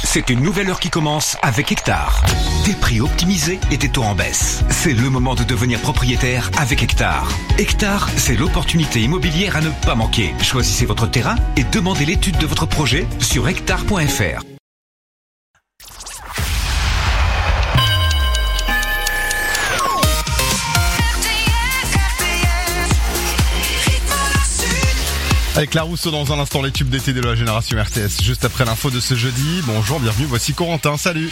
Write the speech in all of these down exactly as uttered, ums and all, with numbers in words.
C'est une nouvelle heure qui commence avec Hectare. Des prix optimisés et des taux en baisse. C'est le moment de devenir propriétaire avec Hectare. Hectare, c'est l'opportunité immobilière à ne pas manquer. Choisissez votre terrain et demandez l'étude de votre projet sur hectare point f r. Avec la Rousseau dans un instant, les tubes d'été de la génération R T S. Juste après l'info de ce jeudi. Bonjour, bienvenue, voici Corentin, salut.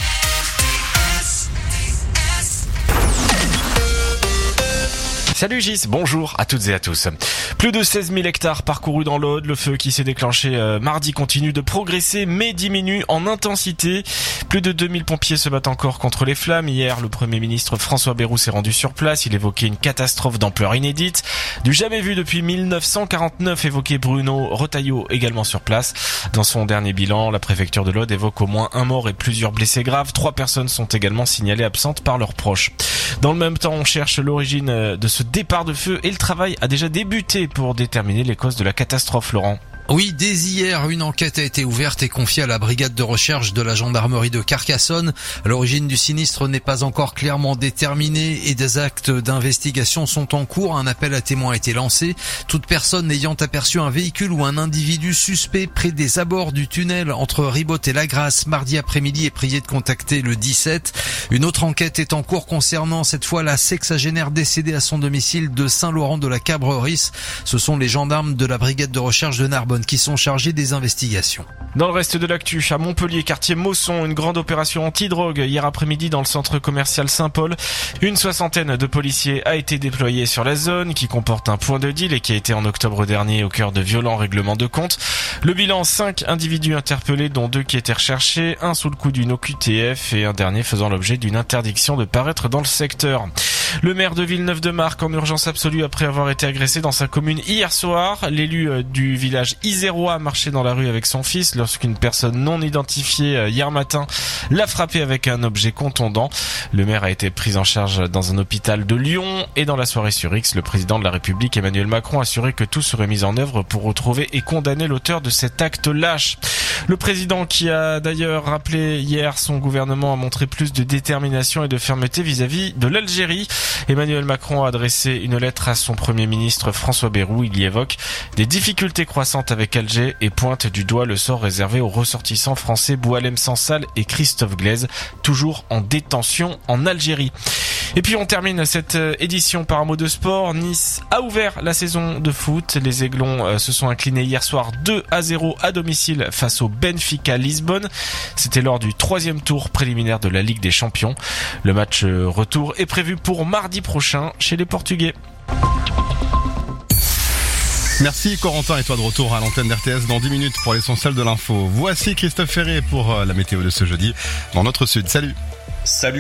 Salut Gis, bonjour à toutes et à tous. Plus de seize mille hectares parcourus dans l'Aude. Le feu qui s'est déclenché euh, mardi continue de progresser mais diminue en intensité. Plus de deux mille pompiers se battent encore contre les flammes. Hier, le Premier ministre François Bayrou s'est rendu sur place. Il évoquait une catastrophe d'ampleur inédite. Du jamais vu depuis mille neuf cent quarante-neuf, évoquait Bruno Retailleau également sur place. Dans son dernier bilan, la préfecture de l'Aude évoque au moins un mort et plusieurs blessés graves. Trois personnes sont également signalées absentes par leurs proches. Dans le même temps, on cherche l'origine de ce départ de feu et le travail a déjà débuté pour déterminer les causes de la catastrophe, Laurent. Oui, dès hier, une enquête a été ouverte et confiée à la brigade de recherche de la gendarmerie de Carcassonne. L'origine du sinistre n'est pas encore clairement déterminée et des actes d'investigation sont en cours. Un appel à témoins a été lancé. Toute personne ayant aperçu un véhicule ou un individu suspect près des abords du tunnel entre Ribote et La Grasse mardi après-midi est priée de contacter le dix-sept. Une autre enquête est en cours concernant cette fois la sexagénaire décédée à son domicile de Saint-Laurent de la Cabrerie. Ce sont les gendarmes de la brigade de recherche de Narbonne qui sont chargés des investigations. Dans le reste de l'actu, à Montpellier, quartier Mosson, une grande opération anti-drogue hier après-midi dans le centre commercial Saint-Paul. Une soixantaine de policiers a été déployée sur la zone qui comporte un point de deal et qui a été en octobre dernier au cœur de violents règlements de compte. Le bilan, cinq individus interpellés dont deux qui étaient recherchés, un sous le coup d'une O Q T F et un dernier faisant l'objet d'une interdiction de paraître dans le secteur. Le maire de Villeneuve-de-Marcq en urgence absolue après avoir été agressé dans sa commune hier soir. L'élu du village isérois marchait dans la rue avec son fils lorsqu'une personne non identifiée hier matin l'a frappé avec un objet contondant. Le maire a été pris en charge dans un hôpital de Lyon et dans la soirée sur X, le président de la République Emmanuel Macron a assuré que tout serait mis en œuvre pour retrouver et condamner l'auteur de cet acte lâche. Le président qui a d'ailleurs rappelé hier son gouvernement a montré plus de détermination et de fermeté vis-à-vis de l'Algérie. Emmanuel Macron a adressé une lettre à son Premier ministre François Bayrou. Il y évoque des difficultés croissantes avec Alger et pointe du doigt le sort réservé aux ressortissants français Boualem Sansal et Christophe Glaise, toujours en détention en Algérie. Et puis on termine cette édition par un mot de sport. Nice a ouvert la saison de foot. Les Aiglons se sont inclinés hier soir deux à zéro à domicile face au Benfica Lisbonne. C'était lors du troisième tour préliminaire de la Ligue des Champions. Le match retour est prévu pour mardi prochain chez les Portugais. Merci Corentin et toi de retour à l'antenne d'R T S dans dix minutes pour l'essentiel de l'info. Voici Christophe Ferré pour la météo de ce jeudi dans notre sud. Salut. Salut.